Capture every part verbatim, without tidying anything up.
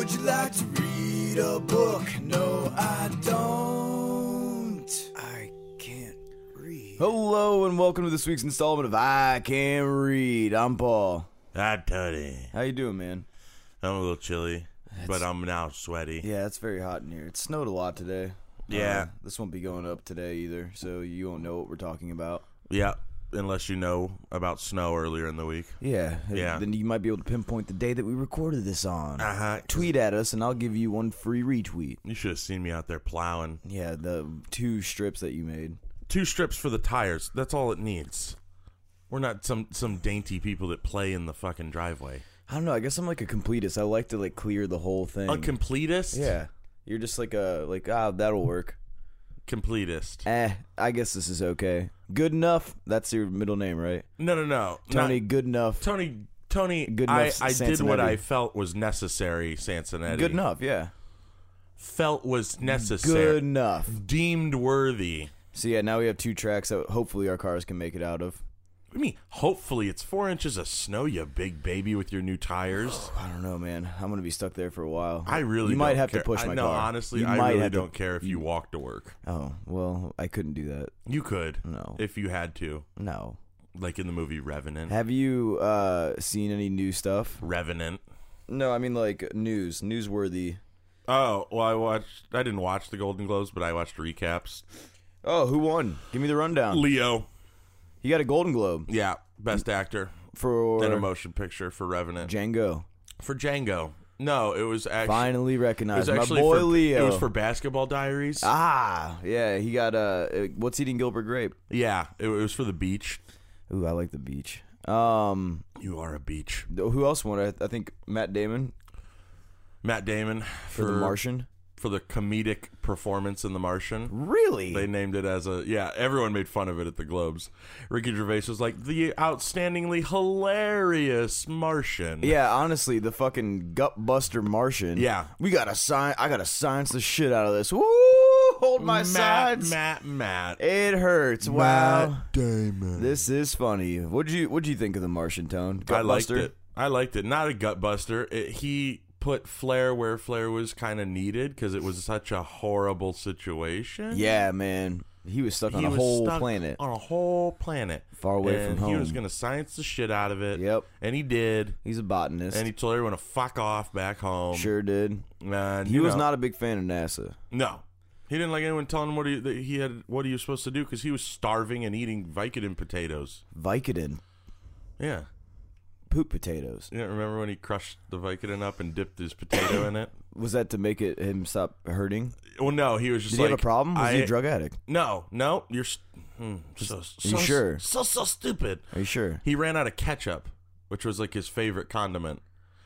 Would you like to read a book? No, I don't. I can't read. Hello and welcome to this week's installment of I Can't Read. I'm Paul. I'm Tony. How you doing, man? I'm a little chilly, That's, but I'm now sweaty. Yeah, it's very hot in here. It snowed a lot today. Yeah. Uh, this won't be going up today either, so you won't know what we're talking about. Yeah, unless you know about snow earlier in the week. Yeah. Yeah. Then you might be able to pinpoint the day that we recorded this on. Uh-huh. Tweet at us, and I'll give you one free retweet. You should have seen me out there plowing. Yeah, the two strips that you made. Two strips for the tires. That's all it needs. We're not some, some dainty people that play in the fucking driveway. I don't know. I guess I'm like a completist. I like to like clear the whole thing. A completist? Yeah. You're just like a like ah that'll work. Completist. Eh, I guess this is okay. Good enough. That's your middle name, right? No, no, no. Tony. Not, good enough. Tony. Tony. Good I, enough. I did what Sansonetti. I felt was necessary. Sansonetti. Good enough. Yeah. Felt was necessary. Good enough. Deemed worthy. So yeah, now we have two tracks that hopefully our cars can make it out of. I mean, hopefully it's four inches of snow, you big baby, with your new tires. I don't know, man. I'm gonna be stuck there for a while. I really you might don't have care. to push I, my no, car. honestly, You I might really have to- don't care if you walk to work. Oh well, I couldn't do that. You could, No. if you had to, No. like in the movie Revenant. Have you uh, seen any new stuff? Revenant. No, I mean like news, newsworthy. Oh well, I watched. I didn't watch the Golden Globes, but I watched recaps. Oh, who won? Give me the rundown. Leo. He got a Golden Globe Yeah, best actor for in a motion picture for Revenant. Django. For Django. No, it was actually Finally it was recognized. My actually boy for, Leo. It was for Basketball Diaries. Ah, yeah. He got uh, What's Eating Gilbert Grape? Yeah, it, it was for the beach. Ooh, I like the beach. Um, You are a beach. who else won? I, I think Matt Damon Matt Damon for, The Martian. for the comedic performance in The Martian. Really? They named it as a yeah. Everyone made fun of it at the Globes. Ricky Gervais was like the outstandingly hilarious Martian. Yeah, honestly, the fucking Gutbuster Martian. Yeah. we gotta sign. I gotta science the shit out of this. Woo! Hold my Matt, sides. Matt, Matt. It hurts. Wow. Matt Damon. This is funny. What'd you What'd you think of the Martian, Tone? I liked Gutbuster? it. I liked it. Not a gutbuster. It, he put Flair where Flair was kind of needed because it was such a horrible situation. Yeah, man. He was stuck on He a was whole stuck planet. on a whole planet, Far away and from He home. was gonna science the shit out of it. Yep. and he did. He's a botanist. And he told everyone to fuck off back home. Sure did. And, He you was know, not a big fan of NASA. No, he didn't like anyone telling him what he that he had what he was supposed to do because he was starving and eating Vicodin potatoes. Vicodin. Yeah, Poop potatoes. you don't remember when he crushed the Vicodin up and dipped his potato in it? Was that to make it him stop hurting? Well, no, he was just Did like, he have a problem? Was I, he a drug addict? No, no, you're st- hmm, so, so you sure? So so stupid. Are you sure? He ran out of ketchup, which was like his favorite condiment,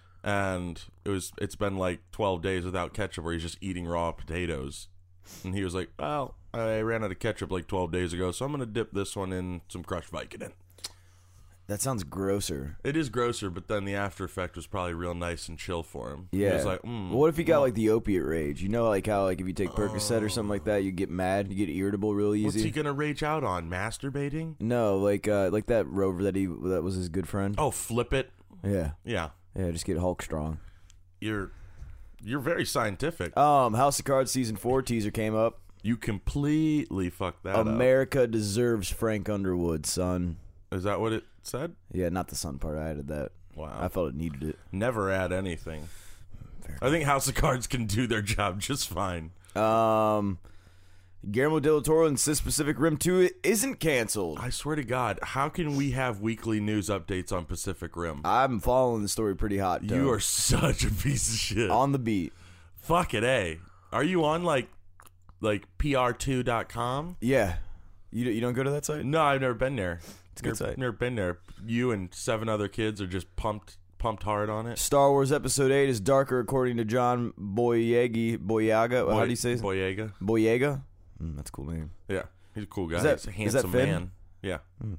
and it was it's been like twelve days without ketchup, where he's just eating raw potatoes. And he was like, "Well, I ran out of ketchup like twelve days ago, so I'm gonna dip this one in some crushed Vicodin." That sounds grosser. It is grosser, but then the after effect was probably real nice and chill for him. Yeah. He was like, mm, what if he got like the opiate rage? You know, like how like if you take Percocet or something like that, you get mad, you get irritable real easy. what's he gonna rage out on? Masturbating? No, like uh, like that rover that he that was his good friend. Oh, flip it. Yeah, Yeah, yeah, just get Hulk strong. you're you're very scientific. Um, House of Cards season four teaser came up. You completely fucked that up. America deserves Frank Underwood, son. Is that what it said? Yeah, not the son part. I added that. Wow. I felt it needed it. Never add anything. Fair. I think House of Cards can do their job just fine. Um, Guillermo del Toro insists Pacific Rim two isn't canceled. I swear to God, how can we have weekly news updates on Pacific Rim? I'm following the story pretty hot. Tone. You are such a piece of shit. on the beat. Fuck it, eh? Are you on like like P R two dot com? Yeah, you you don't go to that site? No, I've never been there. It's a good never, site. Never been there. You and seven other kids are just pumped pumped hard on it. Star Wars Episode eight is darker, according to John Boyega. Boyega? Boy, How do you say it? Boyega. Boyega? Mm, that's a cool name. Yeah, he's a cool guy. Is that- he's a is that handsome Finn? man. Yeah.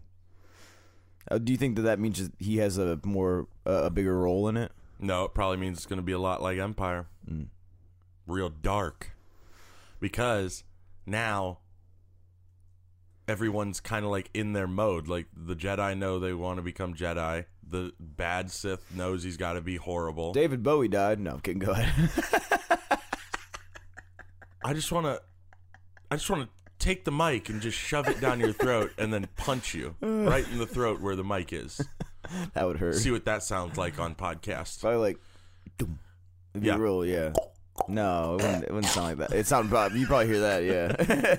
Uh, do you think that that means he has a more uh, a bigger role in it? No, it probably means it's going to be a lot like Empire. Mm. Real dark. Because now everyone's kind of like in their mode. Like the Jedi know they want to become Jedi. The bad Sith knows he's got to be horrible. David Bowie died. No, I'm kidding. Go ahead. I just want to, I just want to take the mic and just shove it down your throat and then punch you right in the throat where the mic is. That would hurt. See what that sounds like on podcast. Probably like, doom. It'd be Yeah. real, yeah. No, it wouldn't, it wouldn't sound like that. It sounded probably, you probably hear that, yeah.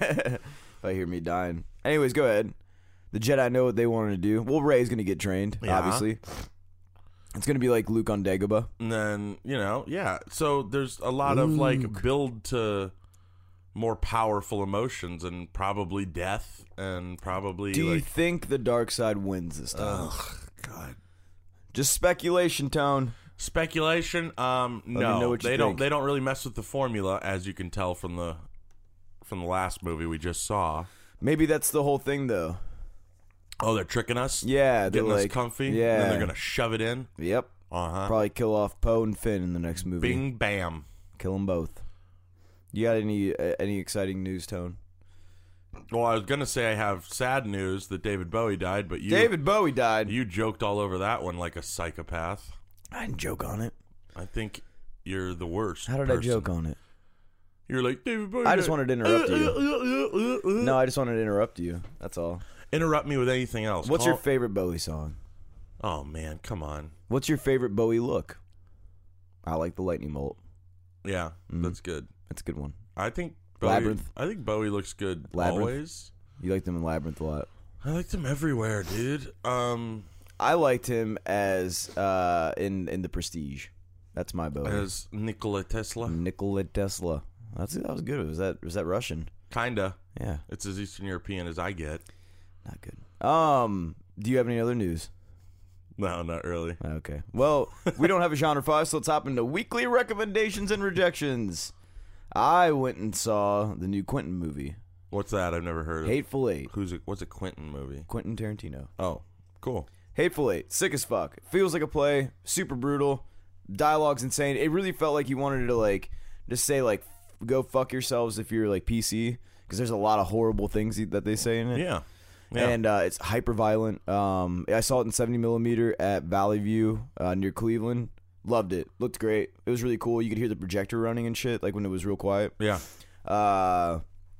If I hear me dying. Anyways, go ahead. The Jedi know what they wanted to do. Well, Rey's going to get trained, Yeah. obviously. It's going to be like Luke on Dagobah. And then, you know, yeah. So there's a lot of like Luke. build to more powerful emotions and probably death and probably Do you like think the dark side wins this time? ugh, God. Just speculation, Tone. Speculation. Um, me no, know what you they don't. think. They don't really mess with the formula, as you can tell from the from the last movie we just saw. Maybe that's the whole thing, though. Oh, they're tricking us. Yeah, they're getting like, us comfy. Yeah, and then they're gonna shove it in. Yep. Uh huh. Probably kill off Poe and Finn in the next movie. Bing bam. Kill them both. You got any uh, any exciting news, Tone? Well, I was gonna say I have sad news that David Bowie died, but you David Bowie died. you joked all over that one like a psychopath. I didn't joke on it. I think you're the worst. How did person. I joke on it? You're like David Bowie. I just wanted to interrupt you. you. No, I just wanted to interrupt you. That's all. Interrupt me with anything else. What's Call- your favorite Bowie song? Oh man, come on. What's your favorite Bowie look? I like the lightning bolt. Yeah, Mm. that's good. That's a good one. I think Bowie, Labyrinth. I think Bowie looks good Labyrinth. always. You liked him in Labyrinth a lot. I liked him everywhere, dude. Um, I liked him as uh, in in the Prestige. That's my Bowie. as Nikola Tesla, Nikola Tesla. That's that was good. Was that was that Russian? kinda. Yeah, It's as Eastern European as I get. not good. Um, do you have any other news? No, not really. Okay. Well, we don't have a genre five, so let's hop into weekly recommendations and rejections. I went and saw the new Quentin movie, What's that? I've never heard of. Hateful Eight. Who's it? What's a Quentin movie? Quentin Tarantino. Oh, cool. Hateful Eight. Sick as fuck. Feels like a play. Super brutal. Dialogue's insane. It really felt like he wanted to like just say like go fuck yourselves if you're like P C, because there's a lot of horrible things that they say in it. Yeah. Yeah. And uh, it's hyper violent. Um, I saw it in seventy millimeter at Valley View uh, near Cleveland. Loved it. Looked great. It was really cool. You could hear the projector running and shit, like when it was real quiet. yeah. Uh,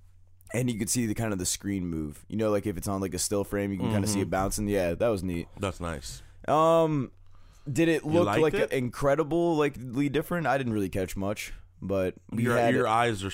and you could see the kind of the screen move. You know, like if it's on like a still frame, you can kind of see it bouncing. Yeah, that was neat. That's nice. Um, did it look liked like it? incredible, like different? I didn't really catch much, but we Your had your eyes are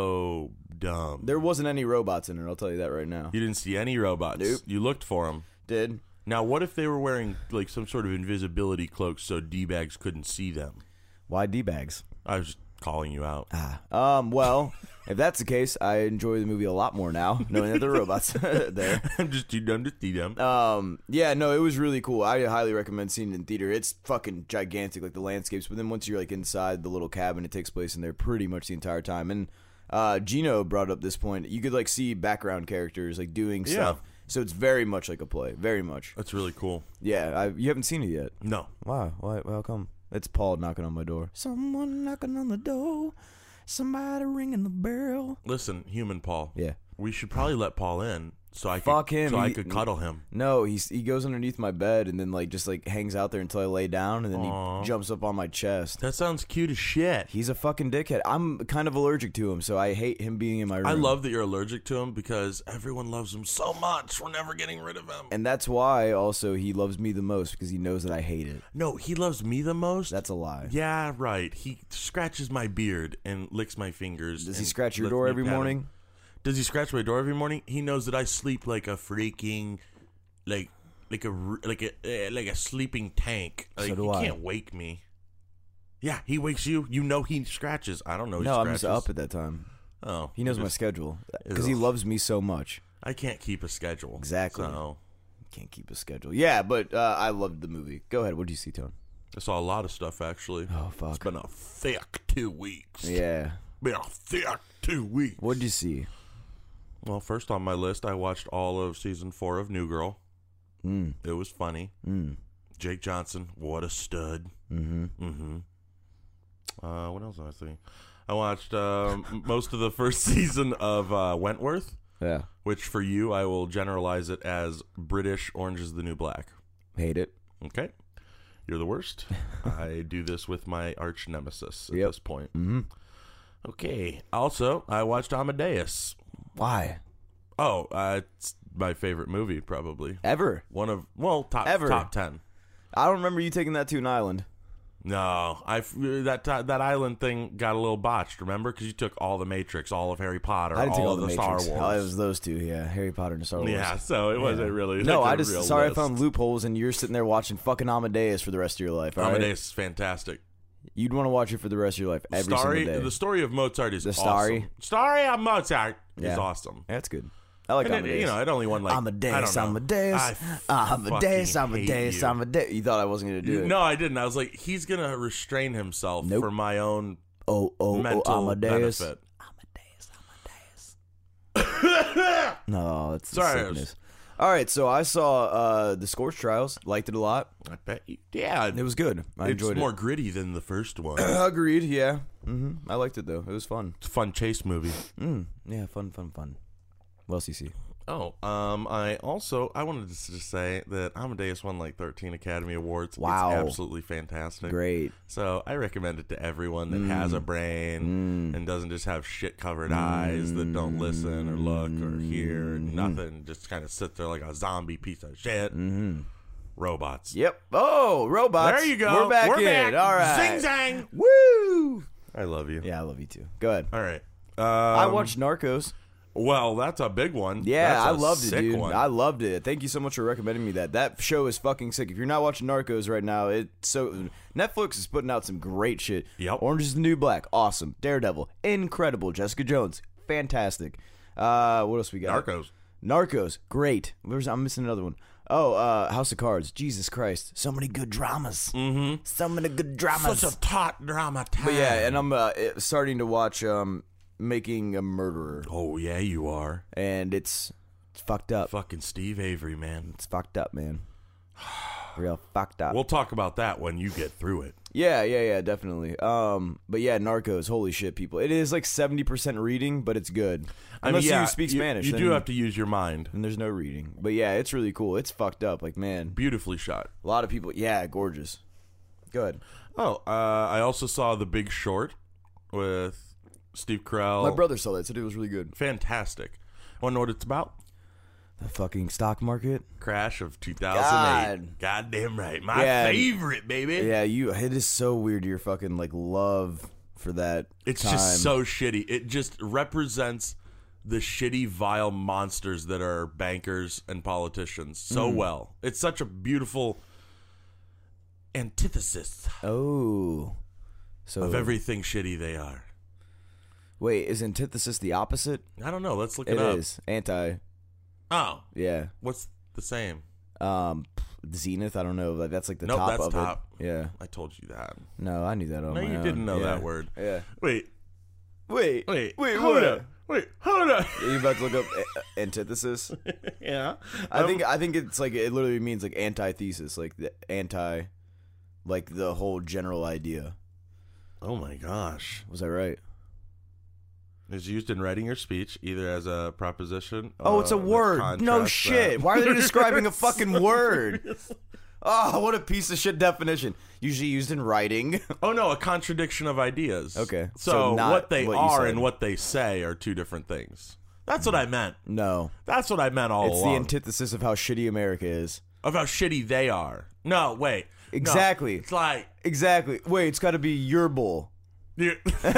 so dumb. there wasn't any robots in it. I'll tell you that right now. You didn't see any robots. Nope. You looked for them. Did Now, what if they were wearing like some sort of invisibility cloak so D-bags couldn't see them? why D bags? I was just calling you out. Ah, um, well, if that's the case, I enjoy the movie a lot more now, knowing that there are robots there. I'm just too dumb to see them. Um, yeah, no, it was really cool. I highly recommend seeing it in theater. It's fucking gigantic, like the landscapes. But then once you're like inside the little cabin, it takes place in there pretty much the entire time. And uh, Gino brought up this point. You could like see background characters like doing Yeah. stuff. So it's very much like a play. Very much. That's really cool. Yeah, I, you haven't seen it yet. No. Why? Why? How come? It's Paul knocking on my door. Someone knocking on the door. Somebody ringing the bell. Listen, human Paul. Yeah. We should probably let Paul in so I Fuck could, him. so I He- could cuddle him. No, he's he goes underneath my bed and then like just like hangs out there until I lay down and then Aw. he jumps up on my chest. That sounds cute as shit. He's a fucking dickhead. I'm kind of allergic to him, so I hate him being in my room. I love that you're allergic to him because everyone loves him so much. We're never getting rid of him. and that's why also he loves me the most because he knows that I hate it. No, he loves me the most. That's a lie. Yeah, right. He scratches my beard and licks my fingers. Does he and scratch your lets door me every pat him. morning? Does he scratch my door every morning? He knows that I sleep like a freaking, like, like a r- like a uh, like a sleeping tank. Like, So do he I. can't wake me. Yeah, he wakes you. You know he scratches. I don't know. He No, I'm scratches. just up at that time. Oh, He knows you my just- schedule because he Ugh. loves me so much. I can't keep a schedule. Exactly. So Can't keep a schedule. Yeah, but uh, I loved the movie. Go ahead. What did you see, Tone? I saw a lot of stuff actually. Oh It's fuck. been a thick two weeks. Yeah. Been a thick two weeks. What did you see? Well, first on my list, I watched all of season four of New Girl. Mm. It was funny. Mm. Jake Johnson, what a stud. Mm-hmm. Mm-hmm. Uh, what else did I see? I watched um, most of the first season of uh, Wentworth. Yeah. Which for you, I will generalize it as British Orange is the New Black. Hate it. Okay. You're the worst. I do this with my arch nemesis at Yep. this point. Mm-hmm. Okay. Also, I watched Amadeus. Why? Oh, uh, it's my favorite movie, probably. Ever? One of, well, top Ever. top ten. I don't remember you taking that to an island. No, I that that island thing got a little botched. Remember, because you took all the Matrix, all of Harry Potter, I didn't take all all of the the Matrix. Star Oh, it Wars. was those two, yeah. Harry Potter and Star Wars. Yeah, so it wasn't Yeah. really. No, like I a just real sorry list. I found loopholes, and you're sitting there watching fucking Amadeus for the rest of your life. All right? Amadeus is fantastic. You'd want to watch it for the rest of your life every Story, single day. the story of Mozart is The awesome. Starry? Story of Mozart Yeah. is awesome. That's good. I like And it, Amadeus. you know, it only won like Amadeus, I don't know. Amadeus, I Amadeus, fucking hate Amadeus, you. Amadeus. You thought I wasn't going to do it. No, I didn't. I was like, he's gonna restrain himself Nope. for my own Oh, oh, mental oh, Amadeus. benefit. Amadeus, Amadeus. No, it's Sorry, I sickness. was- All right, so I saw uh, the Scorch Trials. Liked it a lot. I bet. You, yeah, It was good. I it's enjoyed more it. gritty than the first one. Agreed. Yeah. hmm I liked it though. It was fun. It's a fun chase movie. Mm. Yeah, fun, fun, fun. What else you see? Oh, um, I also I wanted to just say that Amadeus won like thirteen Academy Awards. Wow. It's absolutely fantastic. Great. So I recommend it to everyone that has a brain Mm. and doesn't just have shit covered eyes that don't listen or look or hear Mm-hmm. nothing. Just kind of sit there like a zombie piece of shit. Mm-hmm. Robots. Yep. Oh, robots. There you go. We're back We're in. back. All right. Zing zang. Woo! I love you. Yeah, I love you too. Go ahead. All right. Um, I watched Narcos. Well, that's a big one. Yeah, That's I a loved it, sick dude. one. I loved it. Thank you so much for recommending me that. That show is fucking sick. If you're not watching Narcos right now, it's so Netflix is putting out some great shit. Yep. Orange is the New Black, awesome. Daredevil, incredible. Jessica Jones, fantastic. Uh, what else we got? Narcos. Narcos, great. Where's I'm missing another one. Oh, uh, House of Cards. Jesus Christ, so many good dramas. Mm-hmm. So many good dramas. Such a taut drama time. But yeah, and I'm uh, starting to watch um, Making a Murderer, Oh, yeah, you are. and it's, it's fucked up. Fucking Steve Avery, man. It's fucked up, man. Real fucked up. We'll talk about that when you get through it. yeah, yeah, yeah, definitely. Um, but yeah, Narcos. Holy shit, people! It is like seventy percent reading, but it's good. I Unless mean, yeah, you speak Spanish, You then, do have to use your mind. then there's no reading. But yeah, it's really cool. It's fucked up. Like man, Beautifully shot. a lot of people. Yeah, gorgeous. Go ahead. Oh, uh, I also saw The Big Short with Steve Carell. My brother saw that. Said it was really good. Fantastic. Want to know what it's about? The fucking stock market. Crash of two thousand eight. God. Goddamn right. My Yeah. favorite, baby. Yeah, you. It is so weird. Your fucking like love for that. It's time. just so shitty. It just represents the shitty, vile monsters that are bankers and politicians so well. It's such a beautiful antithesis Oh. So of everything shitty they are. wait, is antithesis the opposite? I don't know. Let's look it, It up. is anti. Oh, Yeah. what's the same? Um, Zenith. I don't know. Like that's like the Nope, top that's of top. it. Yeah. I told you that. No, I knew that on No, my you own. didn't know Yeah. that word. Yeah. Wait, Wait. wait, Wait. hold What? up. Wait, hold up. Are you about to look up a- antithesis? yeah. I Um, think I think it's like it literally means like antithesis, like the anti, like the whole general idea. Oh my gosh. Was that right? Is used in writing or speech either as a proposition. Oh, it's a uh, that word. No contrasts shit. that- Why are they describing a fucking word? Oh, what a piece of shit definition. Usually used in writing. Oh no, a contradiction of ideas. Okay, So, so not what they what you are said. and what they say are two different things. That's what I meant. No, That's what I meant all it's the along. antithesis of how shitty America is. of how shitty they are. No, wait. No. Exactly. It's like Exactly. Wait, it's got to be your bull. you-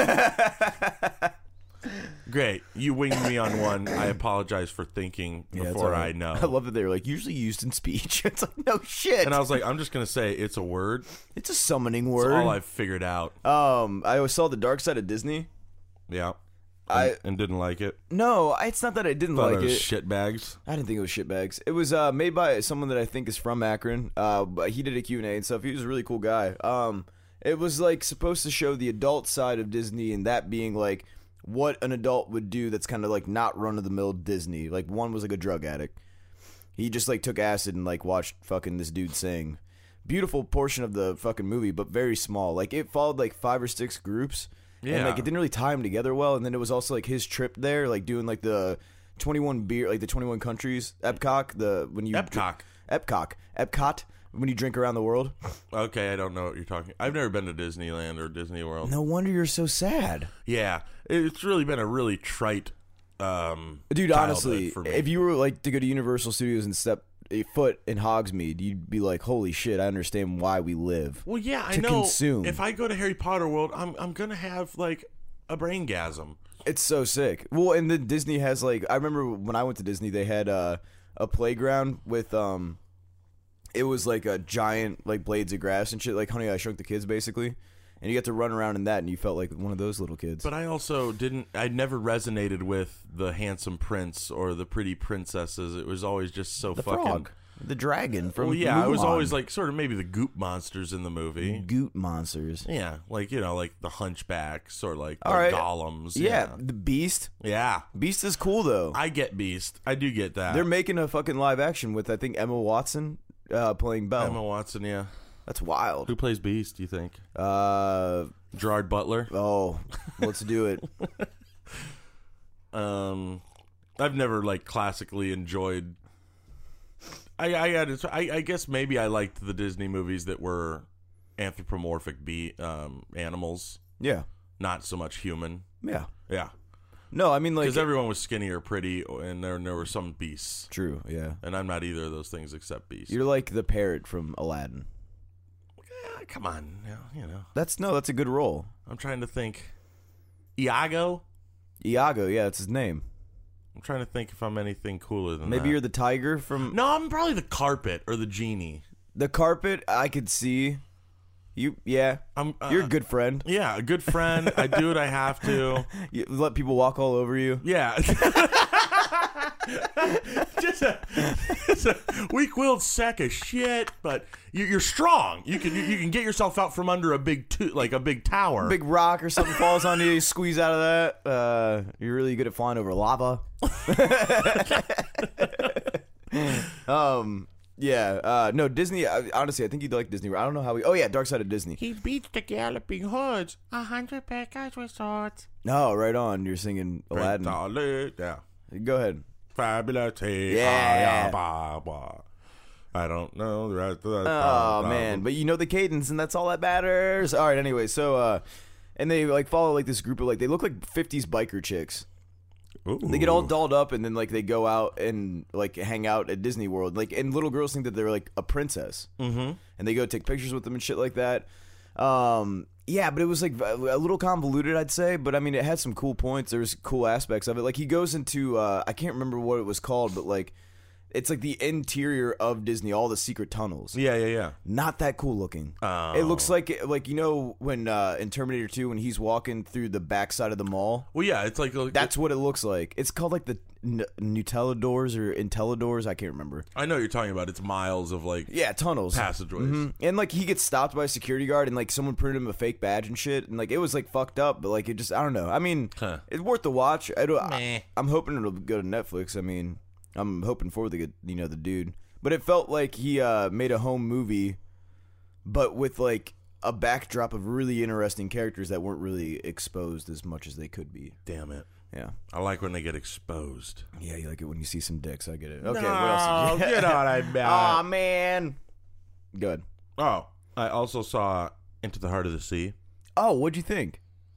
Great. You winged me on one. I apologize for thinking Yeah, it's before all I right. know. I love that they were like usually used in speech. It's like no shit. And I was like, I'm just gonna say it's a word. it's a summoning That's word. all I've figured out. um, I always saw the Dark Side of Disney. Yeah. I And, and didn't like it. no, it's not that I didn't Thought like it was it. shit bags. I didn't think it was shitbags. It was uh, made by someone that I think is from Akron. Uh, but he did a Q and A and stuff. He was a really cool guy. Um, it was like supposed to show the adult side of Disney, and that being like what an adult would do. That's kind of like not run of the mill Disney. Like one was like a drug addict. He just like took acid and like watched fucking this dude sing. Beautiful portion of the fucking movie, but very small. Like it followed like five or six groups. And Yeah. like it didn't really tie them together well. And then it was also like his trip there, like doing like the twenty-one beer, like the twenty-one countries, Epcot, the when you Epcot, Epcot, Epcot, when you drink around the world. Okay, I don't know what you're talking. I've never been to Disneyland or Disney World. No wonder you're so sad. Yeah, it's really been a really trite, um, dude. Honestly, for me. if you were like to go to Universal Studios and step a foot in Hogsmeade, you'd be like, "Holy shit! I understand why we live." Well, yeah, I to know. Consume. If I go to Harry Potter World, I'm I'm gonna have like a braingasm. It's so sick. Well, and then Disney has like I remember when I went to Disney, they had uh, a playground with um, it was like a giant like blades of grass and shit, like Honey I Shrunk the Kids, basically. And you got to run around in that, and you felt like one of those little kids. But I also didn't. I never resonated with the handsome prince or the pretty princesses. It was always just so the fucking. Frog, the dragon from. Well, yeah, Mulan. it was always like sort of maybe the goop monsters in the movie. Goot monsters. Yeah, like you know, like the Hunchbacks or like the All right. Golems. Yeah, Yeah. the Beast. yeah, Beast is cool though. I get Beast. I do get that. They're making a fucking live action with I think Emma Watson uh, playing Belle. Emma Watson. Yeah, That's wild. who plays Beast? Do you think Uh Gerard Butler? oh, let's do it. Um, I've never like classically enjoyed. I I had I, I guess maybe I liked the Disney movies that were anthropomorphic be um animals, Yeah, not so much human. yeah. Yeah, No, I mean like because everyone was skinny or pretty, and there there were some beasts, true. Yeah, and I'm not either of those things except beast. you're like the parrot from Aladdin. Yeah, come on, now, you know. That's no, that's a good role. I'm trying to think. Iago. Iago, yeah, that's his name. I'm trying to think if I'm anything cooler than Maybe that. you're the tiger from No, I'm probably the carpet or the genie. the carpet. I could see you. Yeah, I'm. Uh, you're a good friend. Yeah, a good friend. I do what I have to. You let people walk all over you. Yeah. just, a, just a weak-willed sack of shit, but you, you're strong. You can you, you can get yourself out from under a big to, like a big tower. Big rock or something falls on you, you squeeze out of that. Uh, you're really good at flying over lava. um, yeah. Uh, no, Disney. I, honestly, I think you'd like Disney. I don't know how we. Oh yeah, Dark Side of Disney. He beats the galloping hordes, a hundred packers with swords. No, right on. You're singing Aladdin. Yeah. Go ahead. Fabulity. Yeah. Ah, bah, bah. I don't know the rest of that. Oh man, but you know the cadence, and that's all that matters. All right. Anyway, so uh, and they like follow like this group of like they look like fifties biker chicks. Ooh. They get all dolled up and then like they go out and like hang out at Disney World. Like and little girls think that they're like a princess, Mm-hmm. and they go take pictures with them and shit like that. Um, yeah, but it was like a little convoluted, I'd say. But I mean, it had some cool points. There was cool aspects of it. Like he goes into uh, I can't remember what it was called, but like it's like the interior of Disney, all the secret tunnels. Yeah, yeah, yeah. Not that cool looking. Oh. It looks like like you know when uh, in Terminator two when he's walking through the backside of the mall. Well, yeah, it's like That's what it looks like. It's called like the N- Nutella doors or Intella doors. I can't remember. I know what you're talking about. It's miles of like Yeah, tunnels, passageways. Mhm. And like he gets stopped by a security guard and like someone printed him a fake badge and shit. And like it was like fucked up, but like it just I don't know. I mean, Huh. it's worth the watch. I don't. Meh. I, I'm hoping it'll go to Netflix. I mean, I'm hoping for the good, you know, the dude. But it felt like he uh, made a home movie, but with like a backdrop of really interesting characters that weren't really exposed as much as they could be. Damn it. Yeah. I like when they get exposed. Yeah, you like it when you see some dicks. I get it. Okay, No, what else? get on I bet. Aw, man. Good. Oh, I also saw Into the Heart of the Sea. Oh, what'd you think?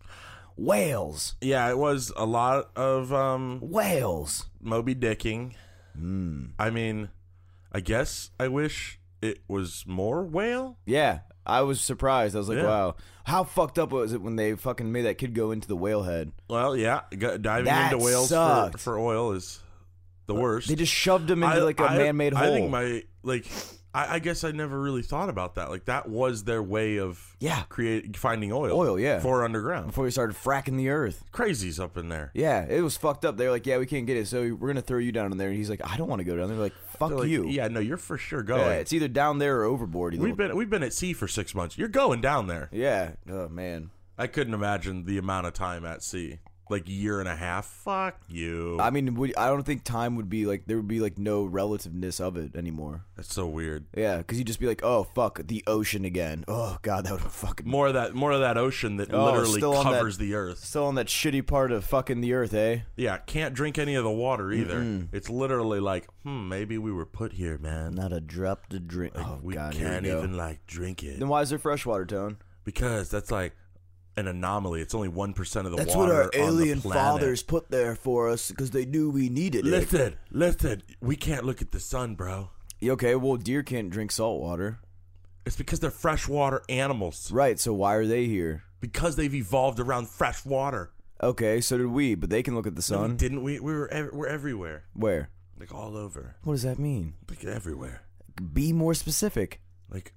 Whales. Yeah, it was a lot of um, Whales. Moby Dicking. Mm. I mean, I guess I wish it was more whale. Yeah, I was surprised. I was like, Yeah. wow. How fucked up was it when they fucking made that kid go into the whale head? Well, yeah, go- diving That into whales for, sucked. for oil is the worst. They just shoved him into I- like a I- man-made hole. I think my like. I, I guess I never really thought about that. Like that was their way of Yeah. create finding oil. Oil, yeah. for underground. Before we started fracking the earth. Crazies up in there. Yeah, it was fucked up. They were like, yeah, we can't get it, so we're going to throw you down in there. And he's like, I don't want to go down there. They're like, fuck They're like, you. Yeah, no, you're for sure Yeah, going. it's either down there or overboard. You we've little- been we've been at sea for six months. You're going down there. Yeah. Oh, man. I couldn't imagine the amount of time at sea. like year and a half. Fuck you. I mean, would, I don't think time would be like there would be like no relativeness of it anymore. That's so weird. Yeah, because you'd just be like, oh fuck, the ocean again. Oh god, that would fucking More of that, more of that ocean that Oh, literally still on covers that- the earth. still on that shitty part of fucking the earth, eh? Yeah, can't drink any of the water either. It's literally like, hmm, maybe we were put here, man. Not a drop to drink. Oh we god, here can't we go. even like drink it Then why is there freshwater, Tone? because that's like an anomaly. It's only one percent of the That's water what our on the alien planet. fathers put there for us because they knew we needed it. Listen, listen. We can't look at the sun, bro. Okay, well, deer can't drink salt water. It's because they're freshwater animals. Right, so why are they here? Because they've evolved around fresh water. Okay, so did we, but they can look at the No, we sun. didn't we? We were ev- we're everywhere, Where? like all over, What does that mean? like everywhere. Be more specific. Like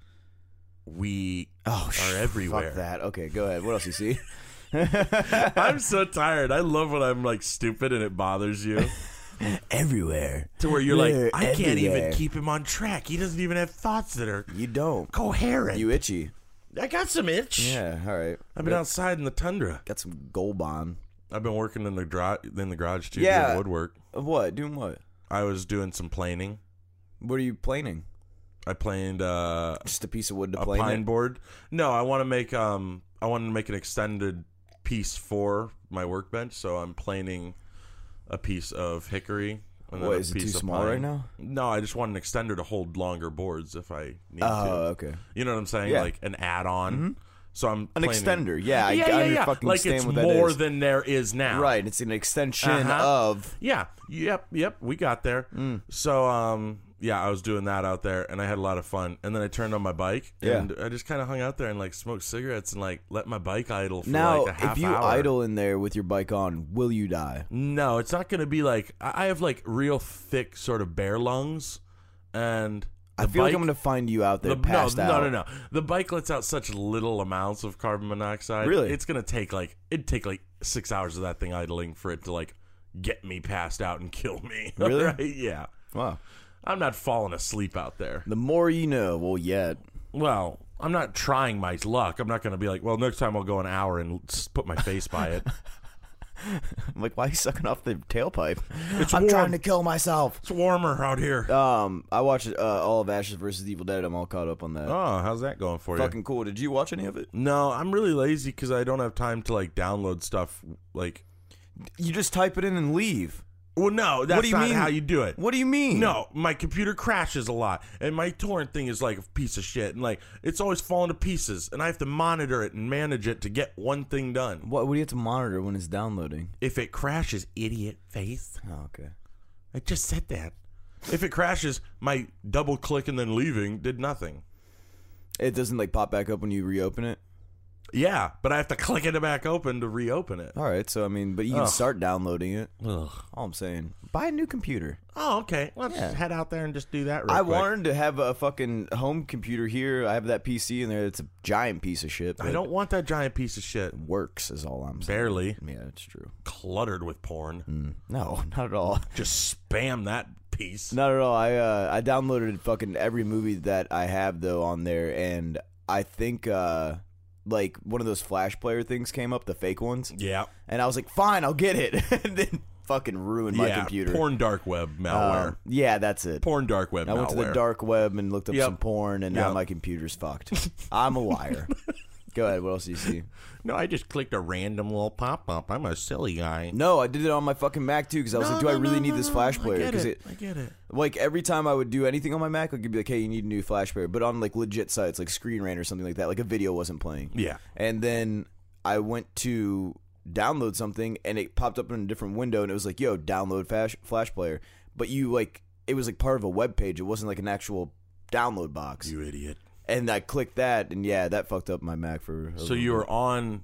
we Oh, sh- are everywhere. Fuck that. Okay, go ahead. What else you see? I'm so tired. I love when I'm like stupid and it bothers you. Everywhere. To where you're They're like, I can't everywhere. even keep him on track. He doesn't even have thoughts that are You don't. coherent. You itchy. I got some itch. Yeah, all right. I've been outside in the tundra. Got some gold bond. I've been working in the garage, in the garage too, Yeah. doing woodwork. What? Doing what? I was doing some planing. What are you planing? I planed uh, Just a piece of wood to a plane pine it? board. No, I want to make um, I want to make an extended piece for my workbench. So I'm planing a piece of hickory. And then What, a is it too piece of small pine. right now? No, I just want an extender to hold longer boards if I need Oh, to. okay. You know what I'm saying? Yeah. Like an add-on. So I'm An planing- extender. Yeah, I, yeah, I yeah, yeah. fucking Like understand it's what that more is. than there is now. Right, it's an extension Uh-huh. of... Yeah. Yep. Yep. We got there. Mm. So, um, yeah, I was doing that out there, and I had a lot of fun. And then I turned on my bike, Yeah. and I just kind of hung out there and like smoked cigarettes and like let my bike idle for Now, like a half if you hour. idle in there with your bike on, will you die? No, it's not going to be like I I have like real thick sort of bear lungs, and I the feel like bike- I'm going to find you out there The, passed no, out. no, no, no. The bike lets out such little amounts of carbon monoxide. Really? It's gonna take like it'd take like six hours of that thing idling for it to like get me passed out and kill me. Really? Right? Yeah. Wow. I'm not falling asleep out there. The more you know. Well, yet. Well, I'm not trying my luck. I'm not gonna be like, well, next time I'll go an hour and s- put my face by it. I'm like, why are you sucking off the tailpipe? It's I'm warm. trying to kill myself. It's warmer out here. Um, I watched uh, all of Ashes versus Evil Dead. I'm all caught up on that. Oh, how's that going for you? Fucking cool. Did you watch any of it? No, I'm really lazy because I don't have time to like download stuff. Like, You just type it in and leave. well, no, that's What do you not mean? how you do it. What do you mean? No, my computer crashes a lot, and my torrent thing is like a piece of shit, and like it's always falling to pieces, and I have to monitor it and manage it to get one thing done. What, what do you have to monitor when it's downloading? If it crashes, idiot face, Oh, okay. I just said that. If it crashes, my double click and then leaving did nothing. It doesn't like pop back up when you reopen it? Yeah, but I have to click it back open to reopen it. All right, so I mean, but you can Ugh. start downloading it. Ugh. All I'm saying, buy a new computer. Oh, okay. Let's Yeah. head out there and just do that real I quick. wanted to have a fucking home computer here. I have that P C in there. It's a giant piece of shit. I but don't want that giant piece of shit. it works is all I'm saying. Barely. Yeah, it's true. Cluttered with porn. Mm, no, not at all. Just spam that piece. Not at all. I uh, I downloaded fucking every movie that I have though on there, and I think uh, like one of those Flash player things came up, the fake ones, Yeah. and I was like, fine, I'll get it, and then fucking ruined my yeah, computer. porn dark web malware. Um, yeah, that's it. porn dark web I malware. went to the dark web and looked up Yep. some porn, and now Yep. my computer's fucked. I'm a liar. Go ahead. What else do you see? No, I just clicked a random little pop up. I'm a silly guy. No, I did it on my fucking Mac too because I was No, like, do I no, really no, need no, this no. Flash I player? get Because it. it, I get it. like every time I would do anything on my Mac, it could be like, hey, you need a new Flash player. But on like legit sites like Screen Rant or something like that, like a video wasn't playing. Yeah. And then I went to download something and it popped up in a different window and it was like, yo, download Flash, Flash player. But you like, it was like part of a web page. It wasn't like an actual download box. You idiot. And I clicked that and yeah, that fucked up my Mac for a So little you bit. were on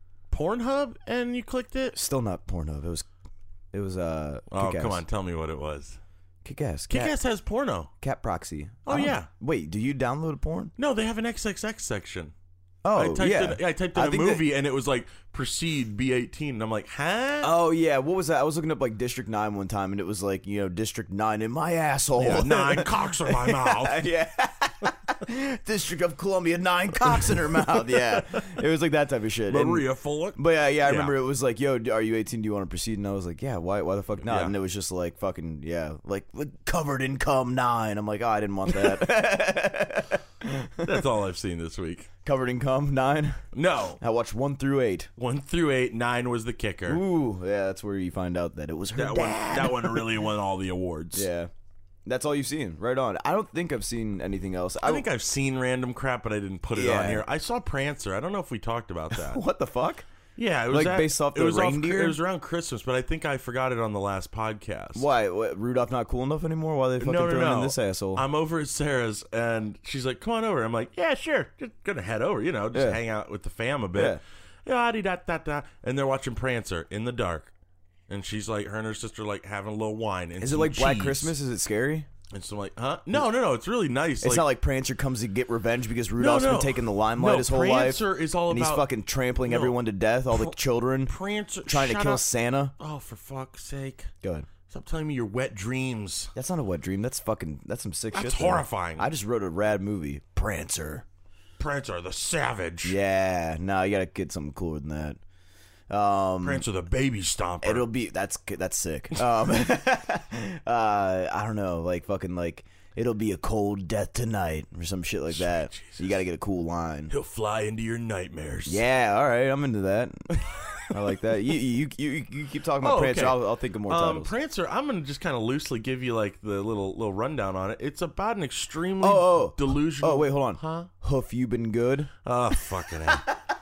Pornhub and you clicked it? Still not Pornhub. It was, it was, uh, Oh, Kick-Ass. come on. Tell me what it was. Kick-Ass. Cat, Kick-Ass has porno. Cat Proxy. Oh, I don't- yeah. Wait, do you download a porn? No, they have an X X X section. Oh, I typed yeah. in, I typed in I a think that- movie and it was like proceed B eighteen. And I'm like, huh? Oh, yeah. What was that? I was looking up like District nine one time and it was like, you know, District nine in my asshole. Yeah, nine cocks in my mouth. yeah. District of Columbia, nine cocks in her mouth. Yeah, it was like that type of shit. Maria and, Fuller. But yeah, yeah, I Yeah. remember it was like, yo, are you eighteen? Do you want to proceed? And I was like, yeah, why Why the fuck not? Yeah. And it was just like, fucking, yeah, like, like covered in cum nine. I'm like, oh, I didn't want that. That's all I've seen this week. Covered in cum nine? No. I watched one through eight. One through eight, nine was the kicker. Ooh, yeah, that's where you find out that it was her That one, dad. that one really won all the awards. Yeah. That's all you've seen. Right on. I don't think I've seen anything else. I think I've seen random crap, but I didn't put it Yeah. on here. I saw Prancer. I don't know if we talked about that. What the fuck? Yeah, it was Like, at- based off it the was reindeer? it was around Christmas, but I think I forgot it on the last podcast. Why? What, Rudolph not cool enough anymore? Why are they fucking No, no, throwing no. in this asshole? I'm over at Sarah's, and she's like, "Come on over." I'm like, "Yeah, sure. Just gonna head over. You know, just Yeah. hang out with the fam a bit." Yeah, da da da. And they're watching Prancer in the dark, and she's like, her and her sister like having a little wine. And Is it some like Black cheese. Christmas? Is it scary? And so I'm like, huh? No, no, no. It's really nice. It's not like Prancer comes to get revenge because Rudolph's no. been taking the limelight No, his whole Prancer life. is all and he's about- fucking trampling No. everyone to death, all the children, Prancer trying to shut kill up. Santa. Oh, for fuck's sake! Go ahead. Stop telling me your wet dreams. That's not a wet dream. That's fucking, that's some sick That's shit. there. horrifying. I just wrote a rad movie. Prancer. Prancer the savage. Yeah. No, you gotta get something cooler than that. Um, Prancer the baby stomper. It'll be that's that's sick. Um, uh, I don't know, like fucking like it'll be a cold death tonight or some shit like that. Jesus. You got to get a cool line. He'll fly into your nightmares. Yeah, all right, I'm into that. I like that. You you you, you keep talking about Oh, Prancer. okay. I'll, I'll think of more Um, titles. Prancer, I'm gonna just kind of loosely give you like the little little rundown on it. It's about an extremely Oh, oh. delusional. Oh wait, hold on. Huh? Hoof, you been good? Oh, fucking hell.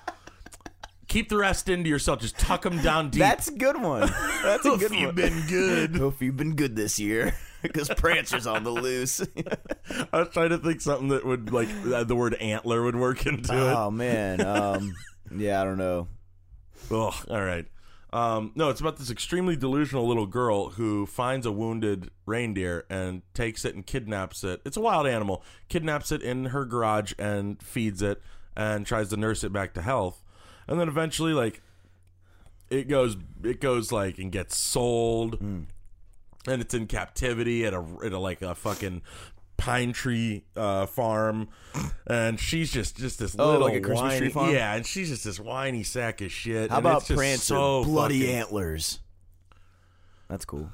Keep the rest into yourself. Just tuck them down deep. That's a good one. That's a Hoof, good you've one. been good. Hoof, you've been good this year because Prancer's on the loose. I was trying to think something that would like uh, the word antler would work into Oh man. Um. Yeah, I don't know. it. Ugh, all right. Um, no, it's about this extremely delusional little girl who finds a wounded reindeer and takes it and kidnaps it. It's a wild animal. Kidnaps it in her garage and feeds it and tries to nurse it back to health. And then eventually, like, it goes, it goes like and gets sold, Mm. and it's in captivity at a, at a like a fucking pine tree uh, farm, and she's just just this Oh, little like a Christmas whiny, tree farm? yeah, and she's just this whiny sack of shit. How and about it's just Prancer? so Bloody fucking- antlers. That's cool.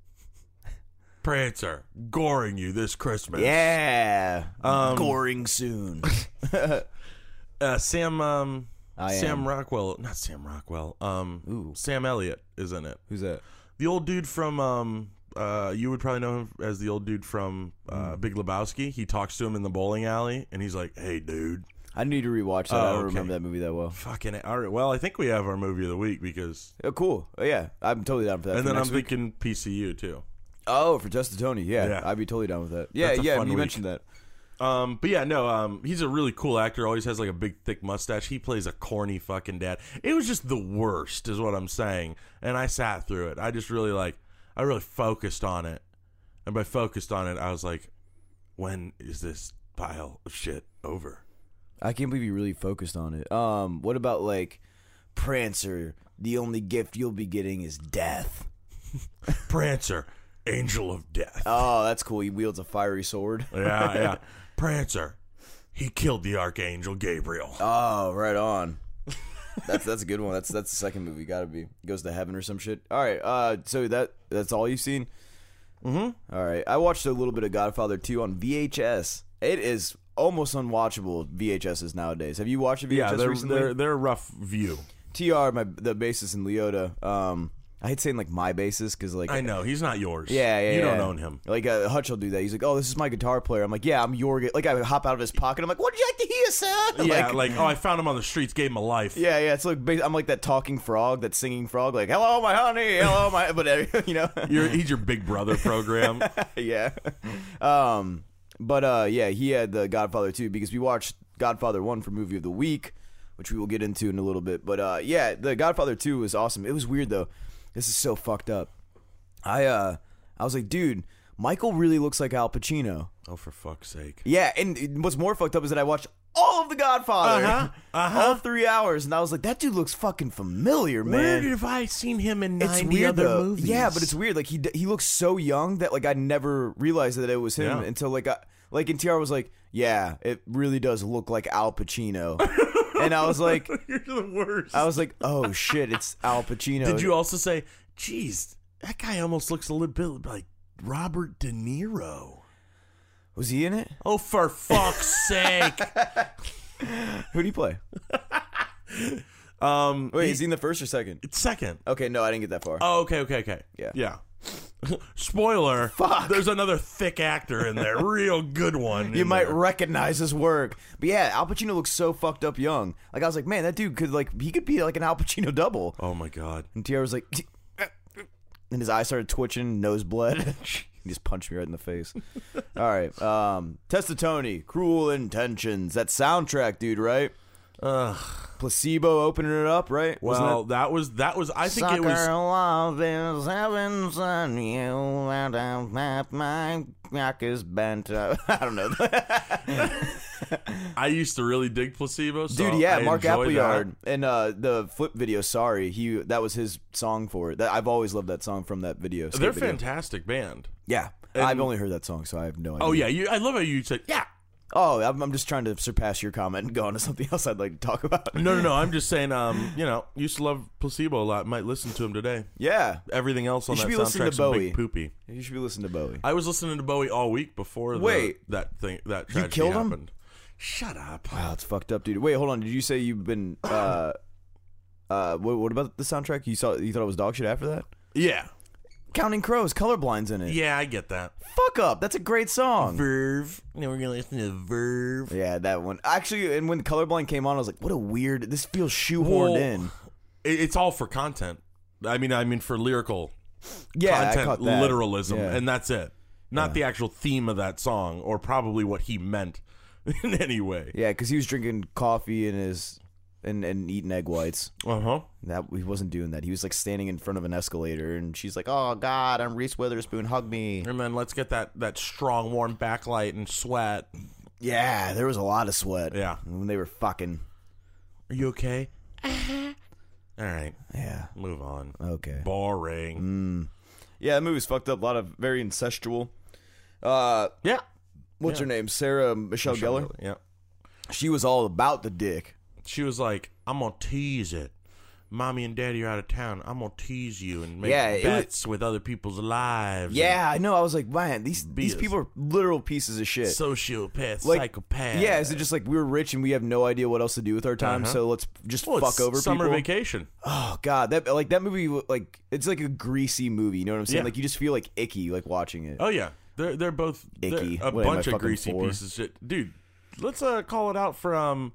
Prancer goring you this Christmas. Yeah. Um, Goring soon. uh, Sam um, I Sam am. Rockwell, not Sam Rockwell. Um, Ooh. Sam Elliott is in it. Who's that? The old dude from um, uh, you would probably know him as the old dude from uh, Hmm. Big Lebowski. He talks to him in the bowling alley, and he's like, "Hey, dude." I need to rewatch that. Oh, I don't okay. remember that movie that well. Fucking all right. Well, I think we have our movie of the week because, Oh, cool. Oh, yeah, I'm totally down for that. and for then I'm next week. thinking P C U too. Oh, for Justin Tony. Yeah, Yeah. I'd be totally down with that. Yeah, That's a yeah. fun You week. mentioned that. Um, but yeah, no, um, he's a really cool actor. Always has like a big, thick mustache. He plays a corny fucking dad. It was just the worst, is what I'm saying. And I sat through it. I just really like, I really focused on it. And by focused on it, I was like, when is this pile of shit over? I can't believe you really focused on it. Um, what about like Prancer? The only gift you'll be getting is death. Prancer, angel of death. Oh, that's cool. He wields a fiery sword. Yeah, yeah. Prancer, he killed the archangel Gabriel. Oh, right on. That's that's a good one. That's that's the second movie. Got to be. He goes to heaven or some shit. All right. Uh, so that that's all you've seen. Mm-hmm. All right. I watched a little bit of Godfather two on V H S. It is almost unwatchable. V H Ses nowadays. Have you watched a V H S Yeah, they're, recently? they're they're a rough view. T R, my the bassist in Leota. Um, I hate saying like my bassist because like I know he's not yours. Yeah, yeah. You don't yeah. own him. Like uh, Hutch will do that. He's like, "Oh, this is my guitar player." I'm like, "Yeah, I'm your." gu-" Like I hop out of his pocket. I'm like, "What'd you like to hear, son?" Yeah, Like, like, oh, I found him on the streets, gave him a life. yeah, yeah. It's like ba- I'm like that talking frog, that singing frog. Like, "Hello, my honey. Hello, my." But uh, you know, You're, he's your Big Brother program. yeah. Um, but uh, yeah, he had the Godfather two because we watched Godfather one for movie of the week, which we will get into in a little bit. But uh, yeah, the Godfather two was awesome. It was weird though. This is so fucked up. I uh, I was like, dude, Michael really looks like Al Pacino. Oh, for fuck's sake. Yeah, and what's more fucked up is that I watched all of the Godfather, Uh-huh, uh-huh. all three hours, and I was like, that dude looks fucking familiar, man. Where have I seen him in It's ninety weird other though. movies? Yeah, but it's weird. Like he d- he looks so young that like I never realized that it was him Yeah. until like I, like and T R was like, Yeah, it really does look like Al Pacino. And I was like, you're the worst. I was like, oh shit, it's Al Pacino. Did you also say, geez, that guy almost looks a little bit like Robert De Niro? Was he in it? Oh, for fuck's sake. Who'd he play? um, Wait, he, is he in the first or second? It's second. Okay, no, I didn't get that far. Oh, okay, okay, okay. Yeah. Yeah. Spoiler. Fuck. There's another thick actor in there. Real good one. You in might there. recognize his work. But yeah, Al Pacino looks so fucked up young. Like, I was like, man, that dude could, like, he could be like an Al Pacino double. Oh, my God. And T R was like, and his eyes started twitching, nose bled. He just punched me right in the face. All right. Um, Test of Tony, Cruel Intentions. That soundtrack, dude, right? Ugh. Placebo opening it up, right? Well, that, that was, that was, I think Sucker it was. love is heaven's on you, and I'm at my back is bent. Uh, I don't know. I used to really dig Placebo. So Dude, yeah, I Mark enjoyed Appleyard that. and uh, the Flip video. Sorry, he that was his song for it. That, I've always loved that song from that video. skate They're a video. fantastic band. Yeah, And- I've only heard that song, so I have no idea. Oh, yeah. You, I love how you said, yeah. Oh, I'm, I'm just trying to surpass your comment and go on to something else I'd like to talk about. No, no, no. I'm just saying, um, you know, used to love Placebo a lot. Might listen to him today. Yeah, Everything else on You that should be listening soundtrack's to some Bowie. big poopy. you should be listening to Bowie. I was listening to Bowie all week before the, Wait. that thing that tragedy killed him? happened. Shut up. Wow, it's fucked up, dude. Wait, hold on. Did you say you've been? Uh, uh, what, what about the soundtrack? You saw? You thought it was dog shit after that? Yeah. Counting Crows, Colorblind's in it. Yeah, I get that. Fuck up. That's a great song. Verve. You know, we're going to listen to Verve. Yeah, that one. Actually, and when Colorblind came on, I was like, what a weird. This feels shoehorned Well, in. It, it's all for content. I mean, I mean for lyrical Yeah, I content, caught that. literalism, Yeah. and that's it. Not Yeah. the actual theme of that song, or probably what he meant in any way. Yeah, because he was drinking coffee and his and, and eating egg whites. Uh huh. That he wasn't doing that. He was like standing in front of an escalator, and she's like, "Oh God, I'm Reese Witherspoon. Hug me." And then let's get that that strong, warm backlight and sweat. Yeah, there was a lot of sweat. Yeah. when they were fucking. Are you okay? Uh-huh. All right, Yeah. move on. Okay. Boring. Yeah, that movie's fucked up. A lot of very incestual. Uh, Yeah. what's Yeah. her name? Sarah Michelle, Gellar. Yeah. She was all about the dick. She was like, I'm going to tease it. Mommy and Daddy are out of town. I'm going to tease you and make Yeah, it bets with other people's lives. Yeah, I know. I was like, man, these Be these a- people are literal pieces of shit. And sociopath, Like, psychopath. Yeah, is it just like we're rich and we have no idea what else to do with our time, Uh-huh. so let's just well, fuck it's over summer people? vacation. Oh God, that like that movie, like it's like a greasy movie. You know what I'm saying? Yeah. Like you just feel like icky, like watching it. Oh, yeah. They're, they're both they're Icky. a What am I, bunch of fucking greasy four? pieces of shit. Dude, let's uh, call it out from,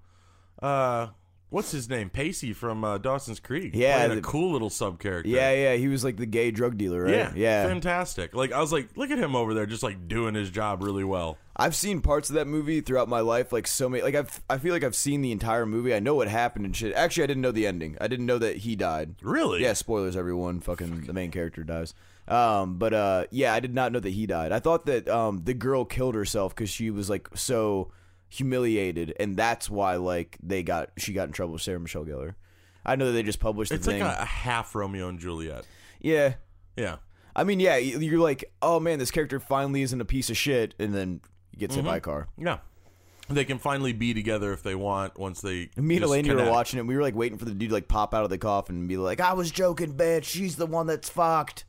uh, what's his name? Pacey from uh, Dawson's Creek. Yeah, Playing a the- cool little sub character. Yeah, yeah, he was like the gay drug dealer, right? Yeah, yeah. fantastic. Like I was like, look at him over there, just like doing his job really well. I've seen parts of that movie throughout my life, like so many. Like I've, I feel like I've seen the entire movie. I know what happened and shit. Actually, I didn't know the ending. I didn't know that he died. Really? Yeah, spoilers, everyone. Fucking the main character dies. Um, but uh, yeah, I did not know that he died. I thought that um, the girl killed herself because she was like so humiliated, and that's why like they got she got in trouble with Sarah Michelle Gellar. I know that they just published the It's thing. like a, a half Romeo and Juliet. yeah, Yeah. I mean, yeah, you're like, oh man, this character finally isn't a piece of shit, and then he gets Mm-hmm. hit by a car. Yeah. They can finally be together if they want once they Me and just Elaine were connect. watching it. We were like waiting for the dude to like pop out of the coffin and be like, "I was joking, bitch. She's the one that's fucked."